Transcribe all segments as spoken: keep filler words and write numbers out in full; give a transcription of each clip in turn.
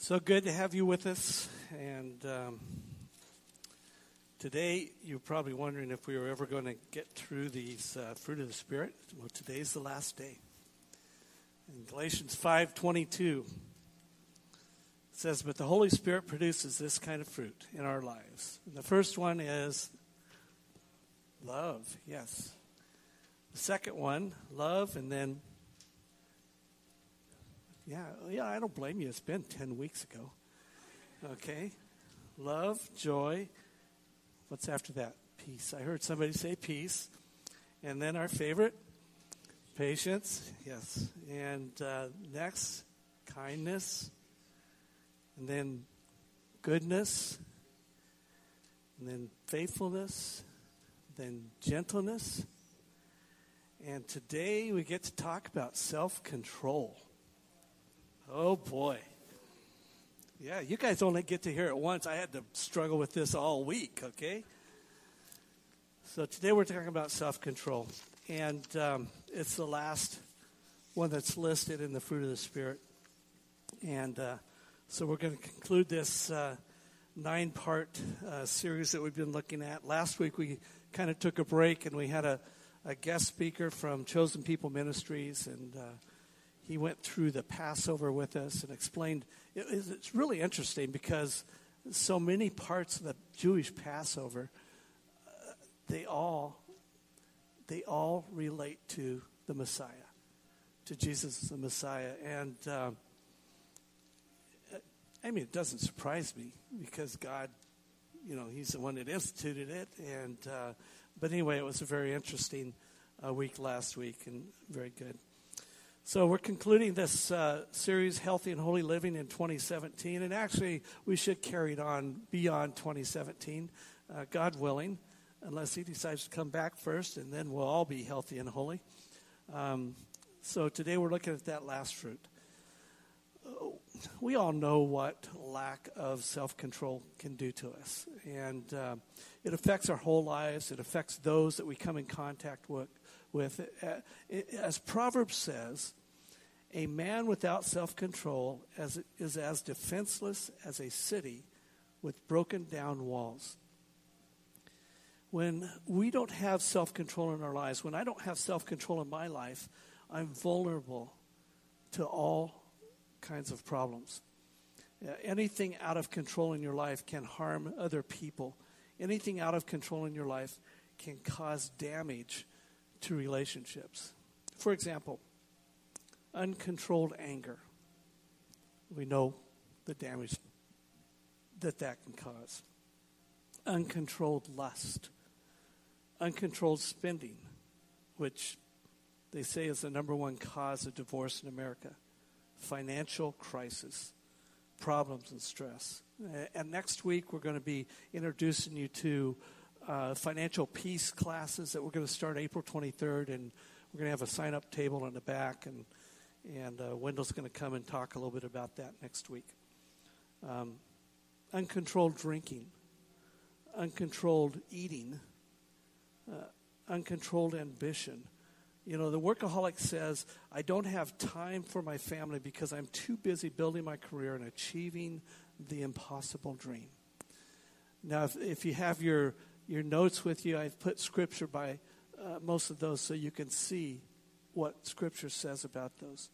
So good to have you with us. And um, today, you're probably wondering if we were ever going to get through these uh, fruit of the Spirit. Well, today's the last day. In Galatians five twenty-two, it says, "But the Holy Spirit produces this kind of fruit in our lives." And the first one is love, yes. The second one, love, and then Yeah, yeah, I don't blame you. It's been ten weeks ago. Okay. Love, joy. What's after that? Peace. I heard somebody say peace. And then our favorite, patience. Yes. And uh, next, kindness. And then goodness. And then faithfulness. Then gentleness. And today we get to talk about self-control. Oh, boy. Yeah, you guys only get to hear it once. I had to struggle with this all week, okay? So today we're talking about self-control. And um, it's the last one that's listed in the fruit of the Spirit. And uh, so we're going to conclude this uh, nine-part uh, series that we've been looking at. Last week we kind of took a break, and we had a, a guest speaker from Chosen People Ministries, and uh he went through the Passover with us and explained. It, it's really interesting because so many parts of the Jewish Passover, uh, they all, they all relate to the Messiah, to Jesus the Messiah. And um, I mean, it doesn't surprise me because God, you know, He's the one that instituted it. And uh, but anyway, it was a very interesting uh, week last week and very good. So we're concluding this uh, series, Healthy and Holy Living, in twenty seventeen. And actually, we should carry it on beyond twenty seventeen, uh, God willing, unless He decides to come back first, and then we'll all be healthy and holy. Um, so today we're looking at that last fruit. We all know what lack of self-control can do to us. And uh, it affects our whole lives. It affects those that we come in contact with. with. As Proverbs says, a man without self-control as, is as defenseless as a city with broken down walls. When we don't have self-control in our lives, when I don't have self-control in my life, I'm vulnerable to all kinds of problems. Uh, anything out of control in your life can harm other people. Anything out of control in your life can cause damage to relationships. For example, uncontrolled anger. We know the damage that that can cause. Uncontrolled lust. Uncontrolled spending, which they say is the number one cause of divorce in America. Financial crisis, problems and stress. And next week we're going to be introducing you to uh, financial peace classes that we're going to start April twenty-third, and we're going to have a sign-up table in the back, and and uh, Wendell's going to come and talk a little bit about that next week. Um, uncontrolled drinking, uncontrolled eating, uh, uncontrolled ambition. You know, the workaholic says, I don't have time for my family because I'm too busy building my career and achieving the impossible dream. Now, if, if you have your, your notes with you, I've put scripture by uh, most of those so you can see what scripture says about those.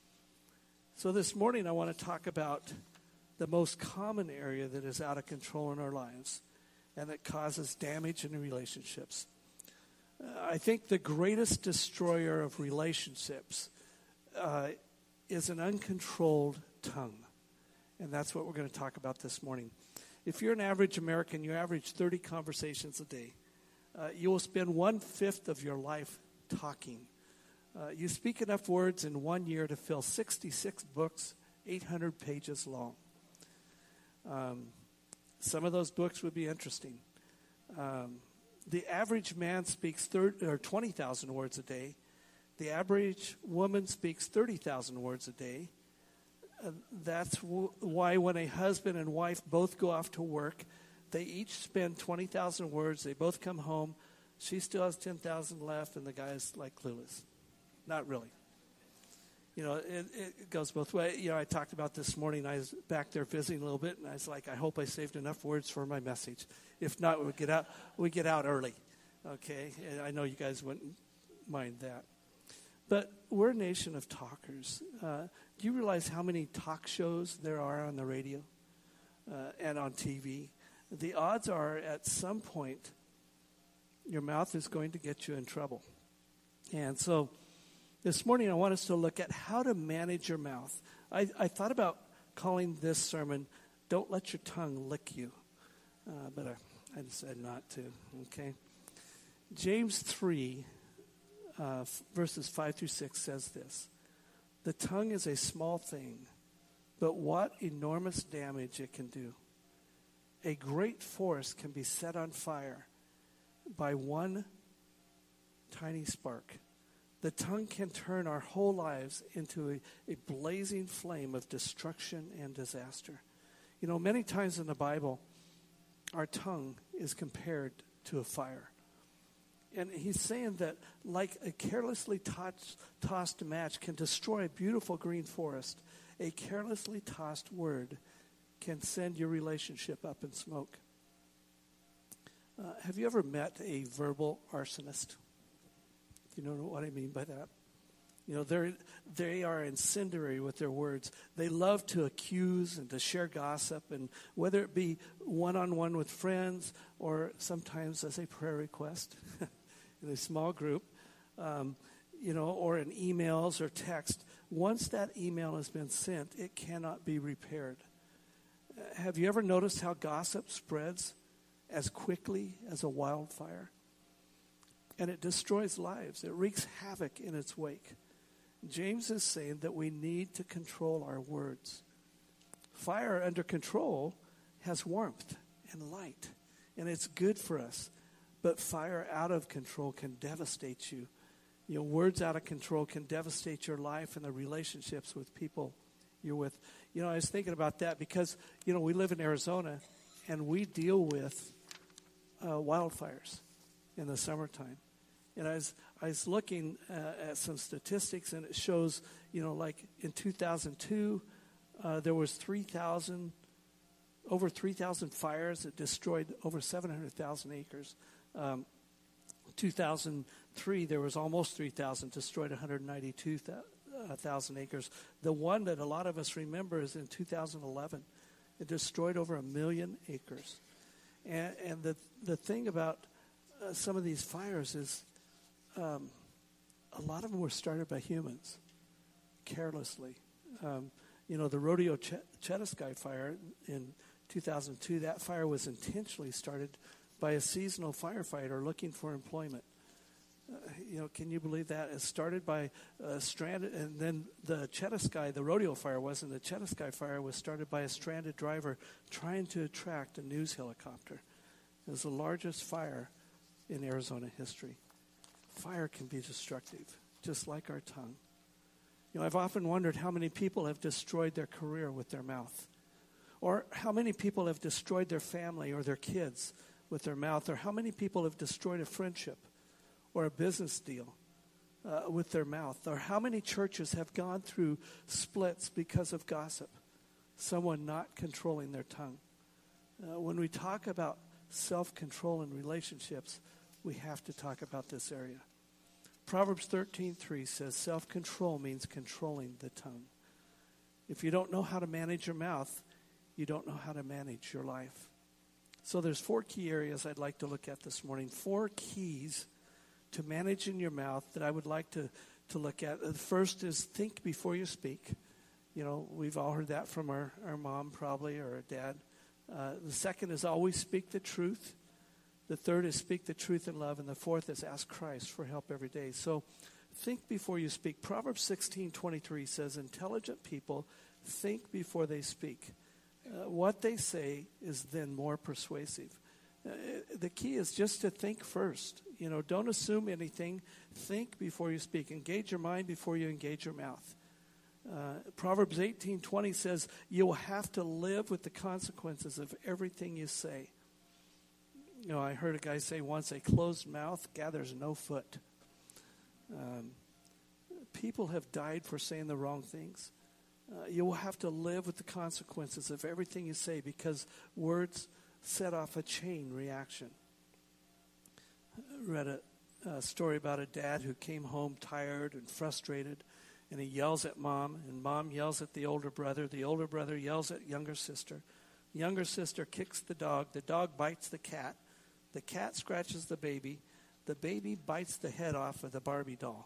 So this morning I want to talk about the most common area that is out of control in our lives and that causes damage in relationships. I think the greatest destroyer of relationships uh, is an uncontrolled tongue. And that's what we're going to talk about this morning. If you're an average American, you average thirty conversations a day. Uh, you will spend one-fifth of your life talking. Uh, you speak enough words in one year to fill sixty-six books, eight hundred pages long. Um, some of those books would be interesting. Um The average man speaks thirty, or twenty thousand words a day. The average woman speaks thirty thousand words a day. Uh, that's w- why when a husband and wife both go off to work, they each spend twenty thousand words. They both come home. She still has ten thousand left, and the guy's like clueless. Not really. You know, it, it goes both ways. You know, I talked about this morning. I was back there visiting a little bit, and I was like, I hope I saved enough words for my message. If not, we get out. We get out early, okay? And I know you guys wouldn't mind that. But we're a nation of talkers. Uh, do you realize how many talk shows there are on the radio uh, and on T V? The odds are, at some point, your mouth is going to get you in trouble. And so this morning, I want us to look at how to manage your mouth. I, I thought about calling this sermon, Don't Let Your Tongue Lick You. Uh, but I, I decided not to, okay? James three, uh, verses five through six says this. The tongue is a small thing, but what enormous damage it can do. A great forest can be set on fire by one tiny spark. The tongue can turn our whole lives into a, a blazing flame of destruction and disaster. You know, many times in the Bible, our tongue is compared to a fire. And he's saying that like a carelessly tossed, tossed match can destroy a beautiful green forest, a carelessly tossed word can send your relationship up in smoke. Uh, have you ever met a verbal arsonist? You know what I mean by that? You know, they're, they are incendiary with their words. They love to accuse and to share gossip, and whether it be one-on-one with friends or sometimes as a prayer request in a small group, um, you know, or in emails or text. Once that email has been sent, it cannot be repaired. Uh, have you ever noticed how gossip spreads as quickly as a wildfire? And it destroys lives. It wreaks havoc in its wake. James is saying that we need to control our words. Fire under control has warmth and light, and it's good for us. But fire out of control can devastate you. You know, words out of control can devastate your life and the relationships with people you're with. You know, I was thinking about that because, you know, we live in Arizona, and we deal with uh, wildfires in the summertime. And I was, I was looking uh, at some statistics, and it shows, you know, like in two thousand two, uh, there was three thousand, over three thousand fires that destroyed over seven hundred thousand acres. Um, two thousand three, there was almost three thousand, destroyed one hundred ninety-two thousand acres. The one that a lot of us remember is in two thousand eleven. It destroyed over a million acres. And, and the, the thing about uh, some of these fires is um, a lot of them were started by humans, carelessly. Um, you know, the Rodeo Ch- Chetiskyi fire in two thousand two, that fire was intentionally started by a seasonal firefighter looking for employment. Uh, you know, can you believe that? It started by a stranded, and then the Chetiskyi, the rodeo fire wasn't. The Chetiskyi fire was started by a stranded driver trying to attract a news helicopter. It was the largest fire in Arizona history. Fire can be destructive, just like our tongue. You know, I've often wondered how many people have destroyed their career with their mouth, or how many people have destroyed their family or their kids with their mouth, or how many people have destroyed a friendship or a business deal uh, with their mouth, or how many churches have gone through splits because of gossip, someone not controlling their tongue. Uh, when we talk about self-control in relationships, we have to talk about this area. Proverbs thirteen three says self-control means controlling the tongue. If you don't know how to manage your mouth, you don't know how to manage your life. So there's four key areas I'd like to look at this morning. Four keys to managing your mouth that I would like to, to look at. The first is think before you speak. You know, we've all heard that from our, our mom probably, or our dad. Uh, the second is always speak the truth. The third is speak the truth in love. And the fourth is ask Christ for help every day. So think before you speak. Proverbs sixteen twenty-three says, intelligent people think before they speak. Uh, what they say is then more persuasive. Uh, the key is just to think first. You know, don't assume anything. Think before you speak. Engage your mind before you engage your mouth. Uh, Proverbs eighteen twenty says, you will have to live with the consequences of everything you say. You know, I heard a guy say once, a closed mouth gathers no foot. Um, people have died for saying the wrong things. Uh, you will have to live with the consequences of everything you say because words set off a chain reaction. I read a, a story about a dad who came home tired and frustrated, and he yells at mom, and mom yells at the older brother. The older brother yells at younger sister. The younger sister kicks the dog. The dog bites the cat. The cat scratches the baby. The baby bites the head off of the Barbie doll.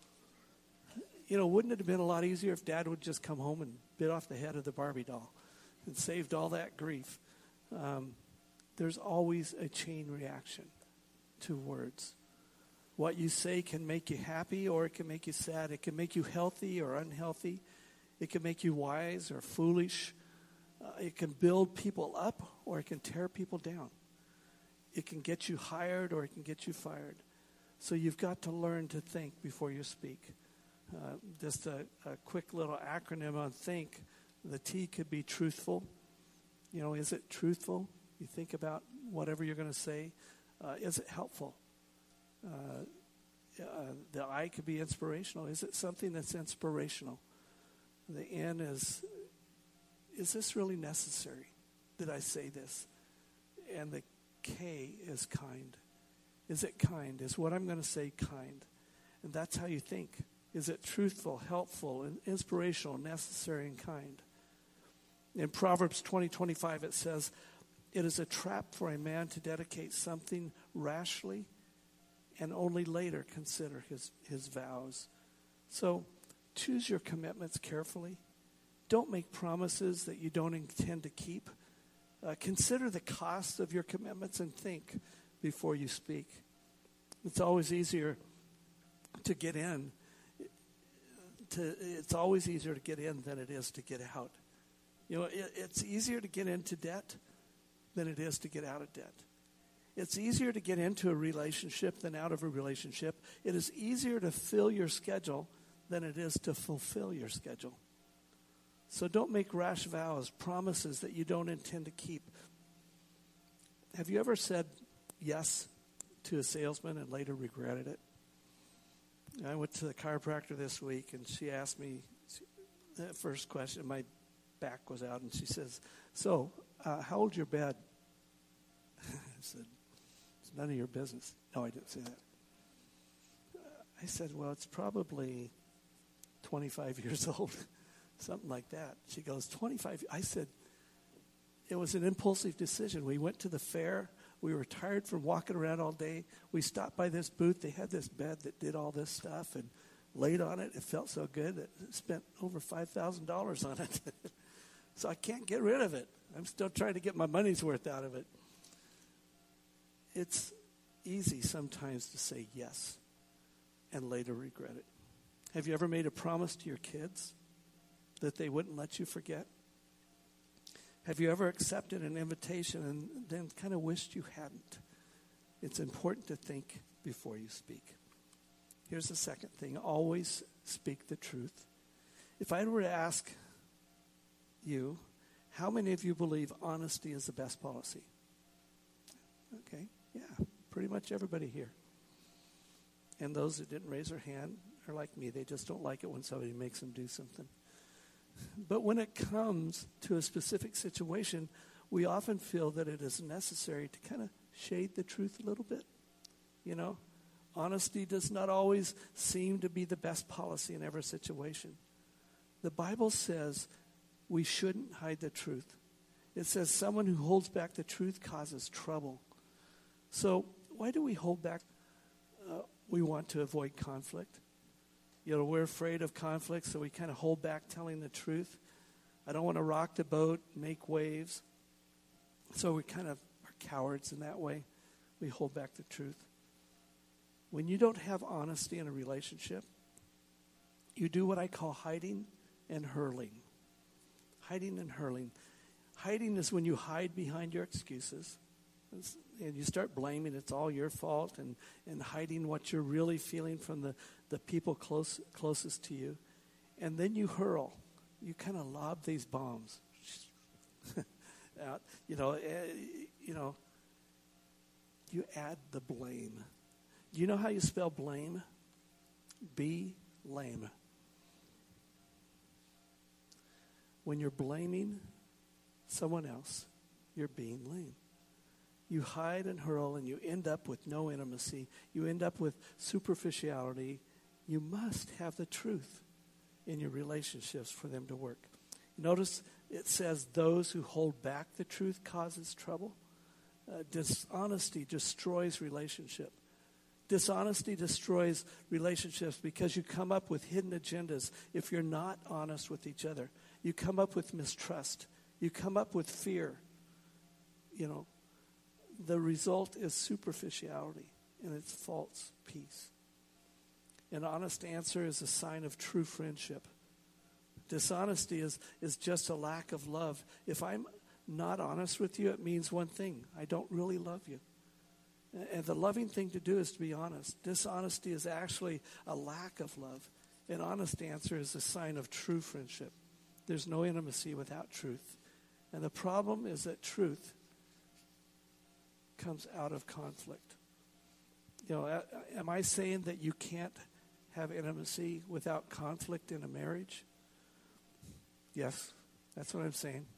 You know, wouldn't it have been a lot easier if Dad would just come home and bit off the head of the Barbie doll and saved all that grief? Um, there's always a chain reaction to words. What you say can make you happy or it can make you sad. It can make you healthy or unhealthy. It can make you wise or foolish. Uh, it can build people up or it can tear people down. It can get you hired or it can get you fired. So you've got to learn to think before you speak. Uh, just a, a quick little acronym on think. The T could be truthful. You know, is it truthful? You think about whatever you're going to say. Uh, is it helpful? Uh, uh, the I could be inspirational. Is it something that's inspirational? The N is, is this really necessary? Did I say this? And the K is kind. Is it kind? Is what I'm going to say kind? And that's how you think. Is it truthful, helpful, and inspirational, necessary, and kind? In Proverbs twenty twenty-five, it says, "It is a trap for a man to dedicate something rashly and only later consider his, his vows." So choose your commitments carefully. Don't make promises that you don't intend to keep. Uh, consider the cost of your commitments and think before you speak. It's always easier to get in. To, it's always easier to get in than it is to get out. You know, it, it's easier to get into debt than it is to get out of debt. It's easier to get into a relationship than out of a relationship. It is easier to fill your schedule than it is to fulfill your schedule. So don't make rash vows, promises that you don't intend to keep. Have you ever said yes to a salesman and later regretted it? I went to the chiropractor this week, and she asked me, the first question, my back was out, and she says, so, uh, how old's your bed? I said, it's none of your business. No, I didn't say that. Uh, I said, well, it's probably twenty-five years old, something like that. She goes, twenty-five? I said, it was an impulsive decision. We went to the fair. We were tired from walking around all day. We stopped by this booth. They had this bed that did all this stuff and laid on it. It felt so good. It spent over five thousand dollars on it. So I can't get rid of it. I'm still trying to get my money's worth out of it. It's easy sometimes to say yes and later regret it. Have you ever made a promise to your kids that they wouldn't let you forget? Have you ever accepted an invitation and then kind of wished you hadn't? It's important to think before you speak. Here's the second thing. Always speak the truth. If I were to ask you, how many of you believe honesty is the best policy? Okay, yeah, pretty much everybody here. And those that didn't raise their hand are like me. They just don't like it when somebody makes them do something. But when it comes to a specific situation, we often feel that it is necessary to kind of shade the truth a little bit. You know, honesty does not always seem to be the best policy in every situation. The Bible says we shouldn't hide the truth. It says someone who holds back the truth causes trouble. So why do we hold back? Uh, we want to avoid conflict. You know, we're afraid of conflict, so we kind of hold back telling the truth. I don't want to rock the boat, make waves. So we kind of are cowards in that way. We hold back the truth. When you don't have honesty in a relationship, you do what I call hiding and hurling. Hiding and hurling. Hiding is when you hide behind your excuses. And you start blaming it's all your fault and, and hiding what you're really feeling from the, the people close closest to you. And then you hurl. You kind of lob these bombs out. You know, uh, you know, you add the blame. Do you know how you spell blame? B lame. When you're blaming someone else, you're being lame. You hide and hurl, and you end up with no intimacy. You end up with superficiality. You must have the truth in your relationships for them to work. Notice it says those who hold back the truth causes trouble. Uh, dishonesty destroys relationship. Dishonesty destroys relationships because you come up with hidden agendas if you're not honest with each other. You come up with mistrust. You come up with fear. You know, the result is superficiality, and it's false peace. An honest answer is a sign of true friendship. Dishonesty is, is just a lack of love. If I'm not honest with you, it means one thing: I don't really love you. And the loving thing to do is to be honest. Dishonesty is actually a lack of love. An honest answer is a sign of true friendship. There's no intimacy without truth. And the problem is that truth comes out of conflict. You know, am I saying that you can't have intimacy without conflict in a marriage? Yes, that's what I'm saying.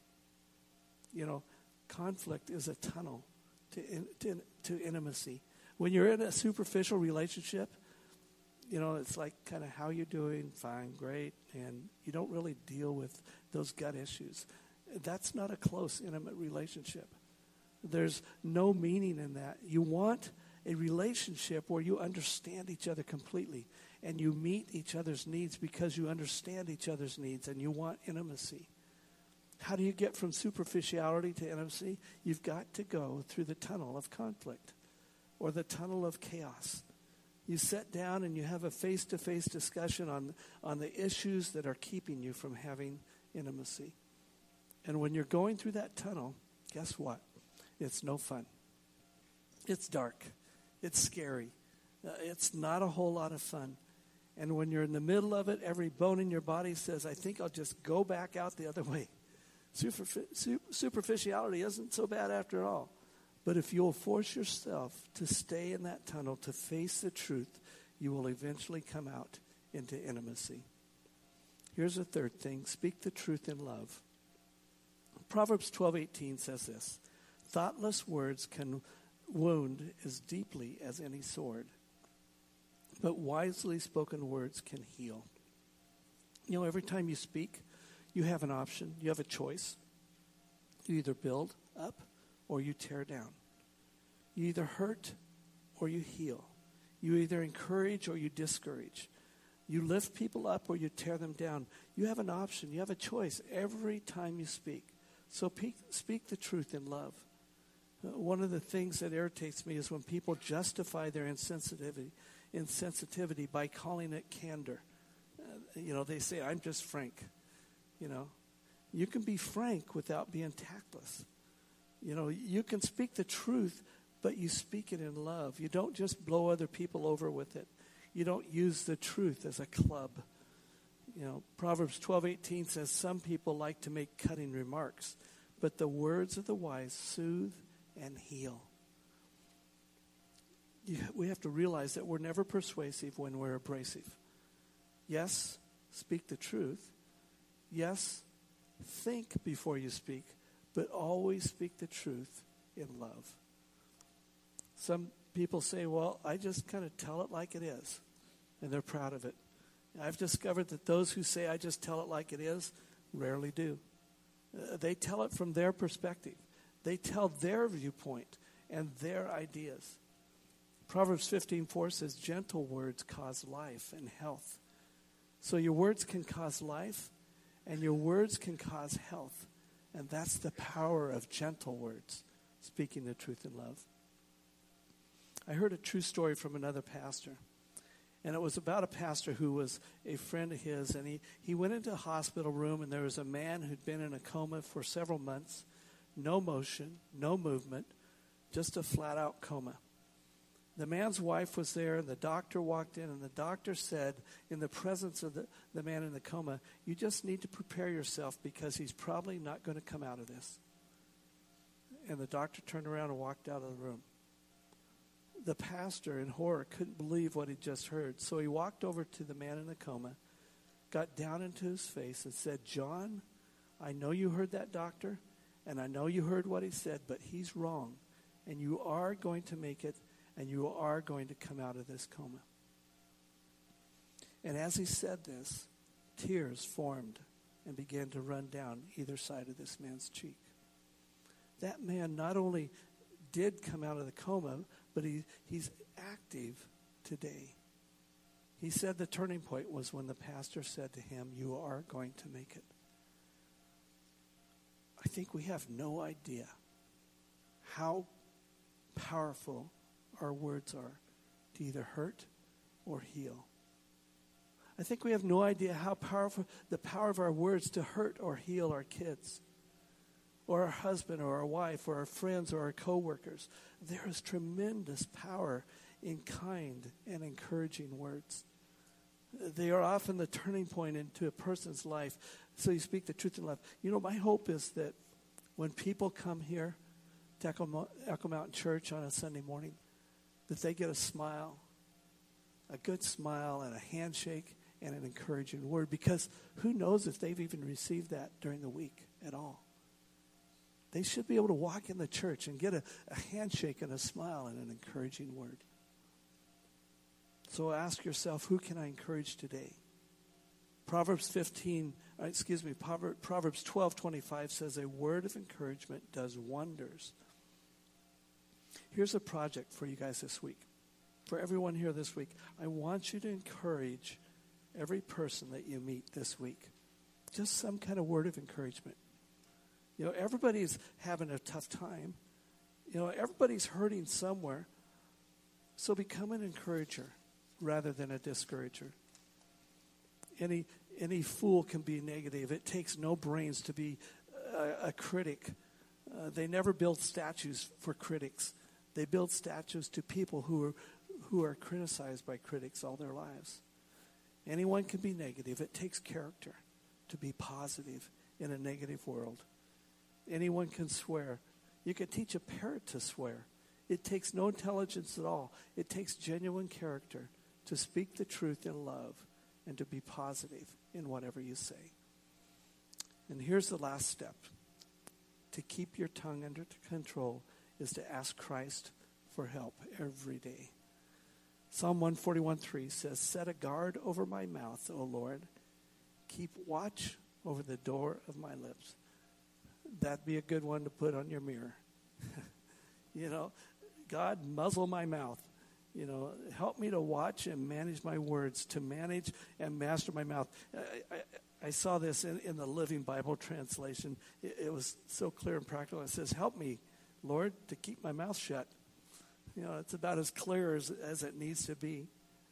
You know, conflict is a tunnel to, in, to, to intimacy. When you're in a superficial relationship, you know, it's like kind of how you doing, fine, great, and you don't really deal with those gut issues. That's not a close, intimate relationship. There's no meaning in that. You want a relationship where you understand each other completely and you meet each other's needs because you understand each other's needs and you want intimacy. How do you get from superficiality to intimacy? You've got to go through the tunnel of conflict or the tunnel of chaos. You sit down and you have a face-to-face discussion on, on the issues that are keeping you from having intimacy. And when you're going through that tunnel, guess what? It's no fun. It's dark. It's scary. Uh, it's not a whole lot of fun. And when you're in the middle of it, every bone in your body says, I think I'll just go back out the other way. Superfi- superficiality isn't so bad after all. But if you'll force yourself to stay in that tunnel, to face the truth, you will eventually come out into intimacy. Here's a third thing. Speak the truth in love. Proverbs twelve eighteen says this: thoughtless words can wound as deeply as any sword, but wisely spoken words can heal. You know, every time you speak, you have an option. You have a choice. You either build up or you tear down. You either hurt or you heal. You either encourage or you discourage. You lift people up or you tear them down. You have an option. You have a choice every time you speak. So pe- speak the truth in love. Uh, one of the things that irritates me is when people justify their insensitivity, insensitivity by calling it candor. Uh, you know, they say, I'm just frank. You know, you can be frank without being tactless. You know, you can speak the truth, but you speak it in love. You don't just blow other people over with it. You don't use the truth as a club. You know, Proverbs twelve eighteen says some people like to make cutting remarks, but the words of the wise soothe and heal. You, we have to realize that we're never persuasive when we're abrasive. Yes, speak the truth. Yes, think before you speak, but always speak the truth in love. Some people say, well, I just kind of tell it like it is, and they're proud of it. I've discovered that those who say I just tell it like it is rarely do. Uh, they tell it from their perspective. They tell their viewpoint and their ideas. Proverbs fifteen four says, gentle words cause life and health. So your words can cause life, and your words can cause health. And that's the power of gentle words, speaking the truth in love. I heard a true story from another pastor. And it was about a pastor who was a friend of his. And he, he went into a hospital room, and there was a man who'd been in a coma for several months. No motion, no movement, just a flat-out coma. The man's wife was there, and the doctor walked in, and the doctor said, in the presence of the, the man in the coma, you just need to prepare yourself because he's probably not going to come out of this. And the doctor turned around and walked out of the room. the pastor in horror couldn't believe what he just heard. So he walked over to the man in the coma, got down into his face and said, "John, I know you heard that doctor, and I know you heard what he said, but he's wrong. And you are going to make it, and you are going to come out of this coma." And as he said this, tears formed and began to run down either side of this man's cheek. That man not only did come out of the coma, but he, he's active today. He said the turning point was when the pastor said to him, "You are going to make it." I think we have no idea how powerful our words are to either hurt or heal. I think we have no idea how powerful the power of our words to hurt or heal our kids, or our husband, or our wife, or our friends, or our coworkers. There is tremendous power in kind and encouraging words. They are often the turning point into a person's life. So you speak the truth in love. You know, my hope is that when people come here to Echo, Echo Mountain Church on a Sunday morning, that they get a smile, a good smile, and a handshake, and an encouraging word. Because who knows if they've even received that during the week at all. They should be able to walk in the church and get a, a handshake and a smile and an encouraging word. So ask yourself, who can I encourage today? Proverbs fifteen, uh, excuse me, Proverbs twelve twenty-five says, "A word of encouragement does wonders." Here's a project for you guys this week. For everyone here this week, I want you to encourage every person that you meet this week. Just some kind of word of encouragement. You know, everybody's having a tough time. You know, everybody's hurting somewhere. So become an encourager rather than a discourager. Any any fool can be negative. It takes no brains to be a, a critic. Uh, they never build statues for critics. They build statues to people who are who are criticized by critics all their lives. Anyone can be negative. It takes character to be positive in a negative world. Anyone can swear. You can teach a parrot to swear. It takes no intelligence at all. It takes genuine character to speak the truth in love and to be positive in whatever you say. And here's the last step. To keep your tongue under control is to ask Christ for help every day. Psalm one forty-one three says, "Set a guard over my mouth, O Lord. Keep watch over the door of my lips." That'd be a good one to put on your mirror. You know, God, muzzle my mouth. You know, help me to watch and manage my words, to manage and master my mouth. I, I, I saw this in, in the Living Bible translation. It, it was so clear and practical. It says, "Help me, Lord, to keep my mouth shut." You know, it's about as clear as, as it needs to be.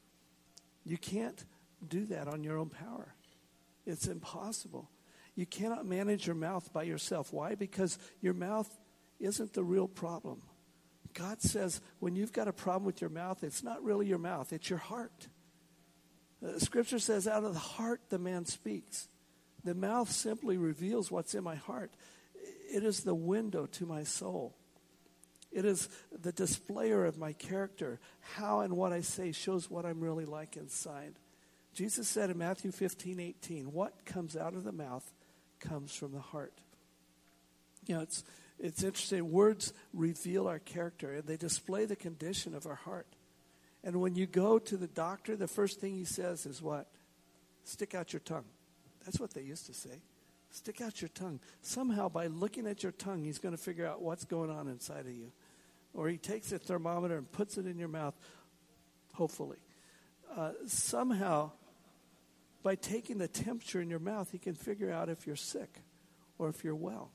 You can't do that on your own power. It's impossible. You cannot manage your mouth by yourself. Why? Because your mouth isn't the real problem. God says when you've got a problem with your mouth, it's not really your mouth, it's your heart. Uh, Scripture says out of the heart the man speaks. The mouth simply reveals what's in my heart. It is the window to my soul. It is the displayer of my character. How and what I say shows what I'm really like inside. Jesus said in Matthew fifteen eighteen, "What comes out of the mouth comes from the heart." You know, it's it's interesting. Words reveal our character, and they display the condition of our heart. And when you go to the doctor, the first thing he says is what? Stick out your tongue. That's what they used to say. Stick out your tongue. Somehow, by looking at your tongue, he's going to figure out what's going on inside of you. Or he takes a thermometer and puts it in your mouth, hopefully. Uh, somehow, by taking the temperature in your mouth, he can figure out if you're sick or if you're well.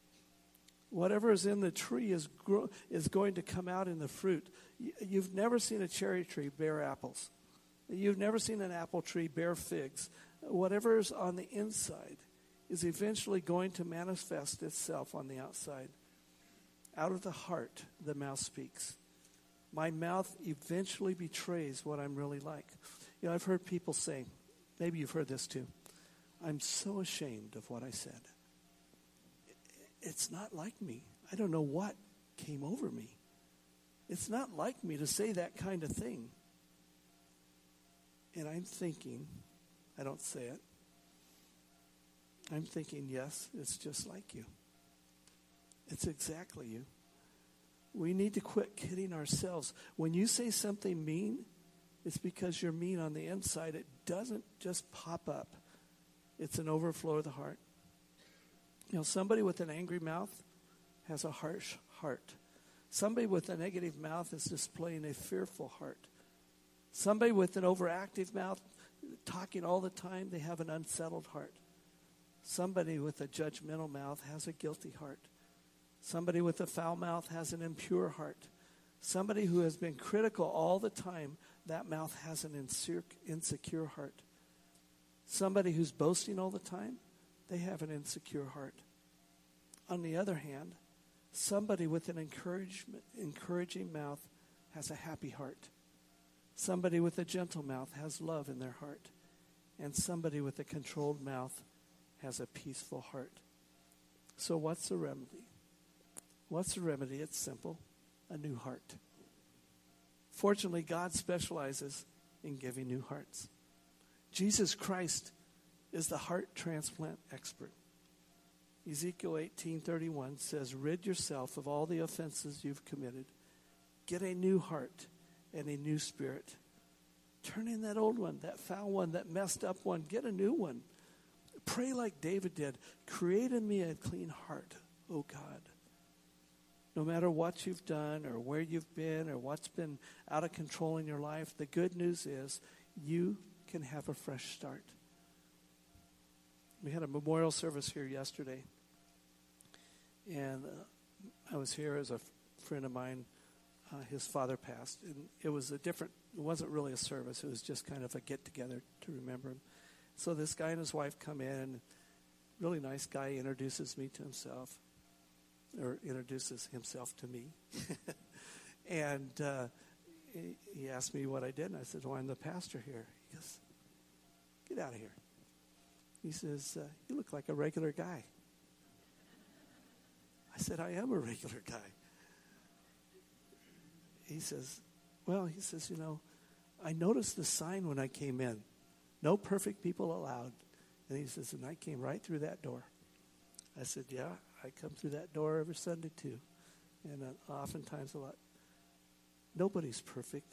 Whatever is in the tree is gro- is going to come out in the fruit. Y- you've never seen a cherry tree bear apples. You've never seen an apple tree bear figs. Whatever is on the inside is eventually going to manifest itself on the outside. Out of the heart, the mouth speaks. My mouth eventually betrays what I'm really like. You know, I've heard people say, maybe you've heard this too, "I'm so ashamed of what I said. It's not like me. I don't know what came over me. It's not like me to say that kind of thing. And I'm thinking, I don't say it, I'm thinking, yes, it's just like you. It's exactly you. We need to quit kidding ourselves. When you say something mean, it's because you're mean on the inside. It doesn't just pop up. It's an overflow of the heart. You know, somebody with an angry mouth has a harsh heart. Somebody with a negative mouth is displaying a fearful heart. Somebody with an overactive mouth, talking all the time, they have an unsettled heart. Somebody with a judgmental mouth has a guilty heart. Somebody with a foul mouth has an impure heart. Somebody who has been critical all the time, that mouth has an insecure, insecure heart. Somebody who's boasting all the time, they have an insecure heart. On the other hand, somebody with an encouragement, encouraging mouth has a happy heart. Somebody with a gentle mouth has love in their heart. And somebody with a controlled mouth has a peaceful heart. So what's the remedy? What's the remedy? It's simple. A new heart. Fortunately, God specializes in giving new hearts. Jesus Christ is the heart transplant expert. Ezekiel eighteen thirty-one says, rid yourself of all the offenses you've committed. Get a new heart and a new spirit. Turn in that old one, that foul one, that messed up one. Get a new one. Pray like David did. Create in me a clean heart, O God. No matter what you've done or where you've been or what's been out of control in your life, the good news is you can have a fresh start. We had a memorial service here yesterday. And uh, I was here as a f- friend of mine. Uh, his father passed. And it was a different, it wasn't really a service. It was just kind of a get-together to remember him. So this guy and his wife come in, and really nice guy introduces me to himself, or introduces himself to me. and uh, he, he asked me what I did, and I said, well, I'm the pastor here. He goes, get out of here. He says, uh, you look like a regular guy. I said, I am a regular guy. He says, well, he says, you know, I noticed the sign when I came in. No perfect people allowed. And he says, and I came right through that door. I said, yeah, I come through that door every Sunday too. And uh, oftentimes a lot. Nobody's perfect.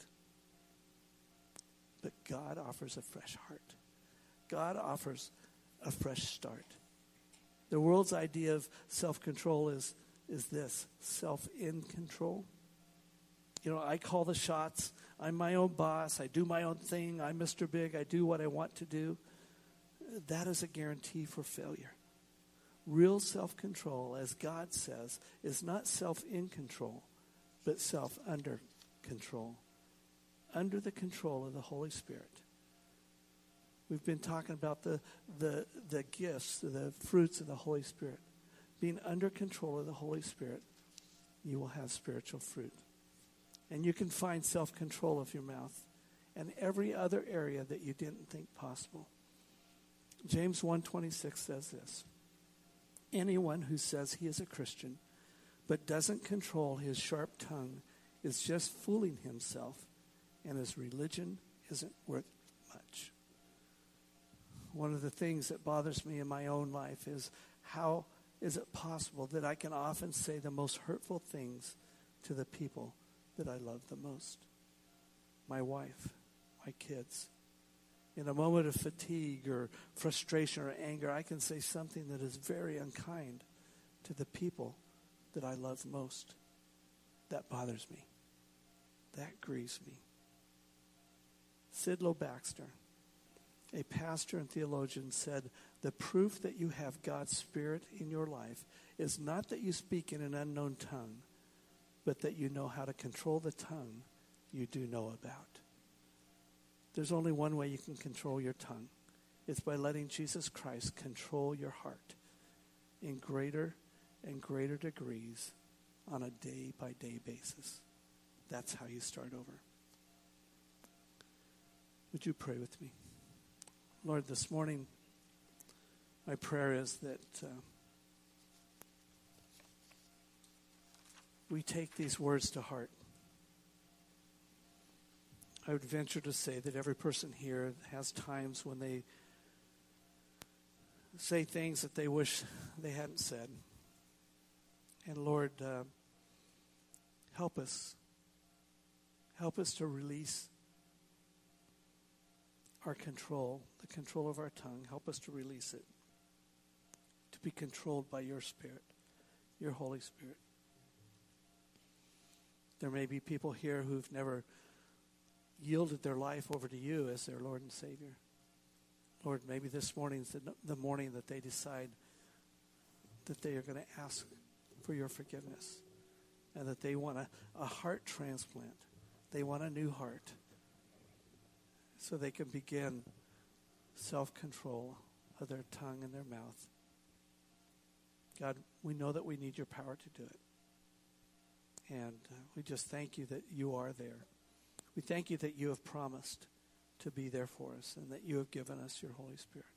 But God offers a fresh heart. God offers a fresh start. The world's idea of self-control is, is this, self-in-control. You know, I call the shots. I'm my own boss. I do my own thing. I'm Mister Big. I do what I want to do. That is a guarantee for failure. Real self-control, as God says, is not self-in-control, but self-under-control. Under the control of the Holy Spirit. We've been talking about the, the, the gifts, the fruits of the Holy Spirit. Being under control of the Holy Spirit, you will have spiritual fruit. And you can find self-control of your mouth and every other area that you didn't think possible. James one twenty-six says this. Anyone who says he is a Christian but doesn't control his sharp tongue is just fooling himself, and his religion isn't worth much. One of the things that bothers me in my own life is how is it possible that I can often say the most hurtful things to the people that I love the most? My wife, my kids. In a moment of fatigue or frustration or anger, I can say something that is very unkind to the people that I love most. That bothers me. That grieves me. Sidlow Baxter, a pastor and theologian, said, the proof that you have God's Spirit in your life is not that you speak in an unknown tongue, but that you know how to control the tongue you do know about. There's only one way you can control your tongue. It's by letting Jesus Christ control your heart in greater and greater degrees on a day-by-day basis. That's how you start over. Would you pray with me? Lord, this morning, my prayer is that uh, we take these words to heart. I would venture to say that every person here has times when they say things that they wish they hadn't said. And Lord, uh, help us. Help us to release our control, the control of our tongue. Help us to release it, to be controlled by your Spirit, your Holy Spirit. There may be people here who've never yielded their life over to you as their Lord and Savior. Lord, maybe this morning's the, the morning that they decide that they are going to ask for your forgiveness and that they want a, a heart transplant. They want a new heart so they can begin self-control of their tongue and their mouth. God, we know that we need your power to do it. And uh, we just thank you that you are there. We thank you that you have promised to be there for us and that you have given us your Holy Spirit.